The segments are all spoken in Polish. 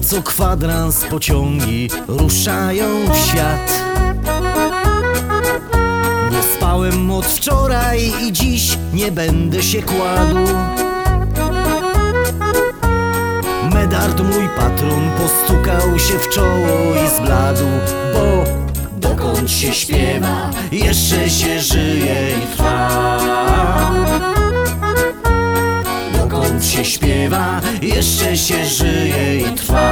co kwadrans pociągi ruszają w świat. Nie spałem od wczoraj i dziś nie będę się kładł. Medard, mój patron, postukał się w czoło i zbladł, bo dokąd się śpiewa, jeszcze się żyje i trwa. Dokąd się śpiewa, jeszcze się żyje i trwa.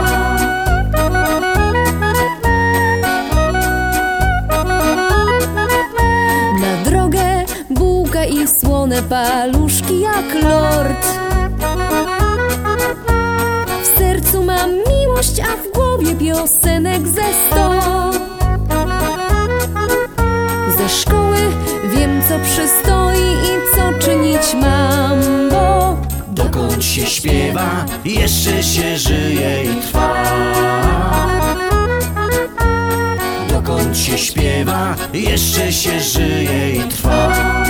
Na drogę bułka i słone paluszki jak lord. W sercu mam miłość, a w głowie piosenek ze 100. Ze szkoły wiem, co przystoi i co czynić mam, bo dokąd się śpiewa, jeszcze się żyje i trwa. Dokąd się śpiewa, jeszcze się żyje i trwa.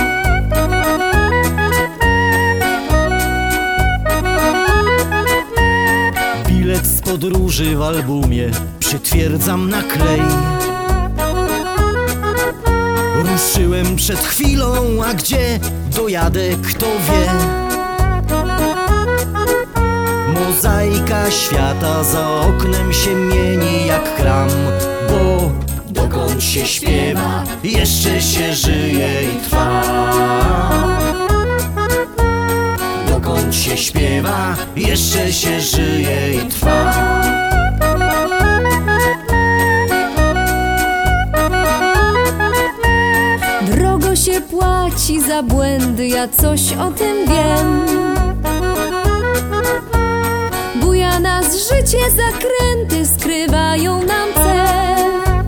Bilet z podróży w albumie przytwierdzam na klej. Ruszyłem przed chwilą, a gdzie dojadę, kto wie. Mozaika świata za oknem się mieni jak kram, bo dokąd się śpiewa, jeszcze się żyje i trwa. Dokąd się śpiewa, jeszcze się żyje i trwa. drogo się płaci za błędy, ja coś o tym wiem. Buja nas życie, zakręty skrywają nam cel.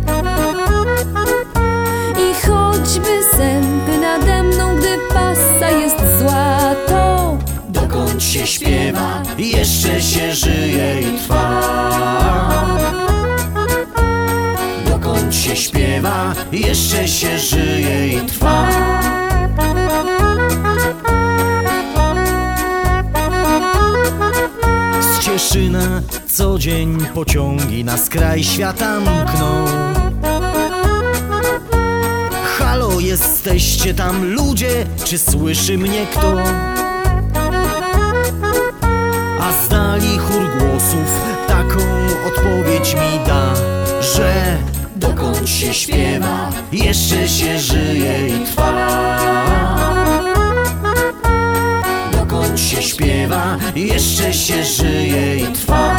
I choćby sępy nade mną, gdy pasa jest zła, to dokąd się śpiewa, jeszcze się żyje i trwa. Dokąd się śpiewa, jeszcze się żyje i trwa. Z Cieszyna co dzień pociągi na skraj świata mkną. Halo, jesteście tam ludzie, czy słyszy mnie kto? A z dali chór głosów taką odpowiedź mi da, że dokąd się śpiewa, jeszcze się żyje i trwa. Dokąd się śpiewa, jeszcze się żyje i trwa.